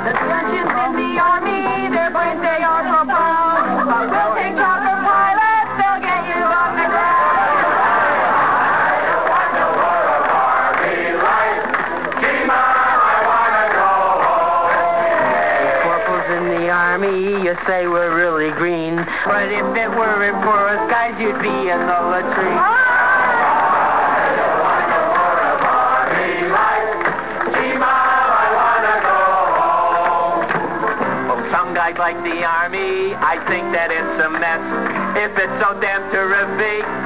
The surgeons in the army, their brains they are so brown. But we'll take out the pilots, they'll get you off the ground. I want the world of army life. Gee-ma, I want to go home. Corporals in the army, you say we're really green. But if it weren't for us guys, you'd be in the latrine. Guys like the army, I think that it's a mess. If it's so damn terrific,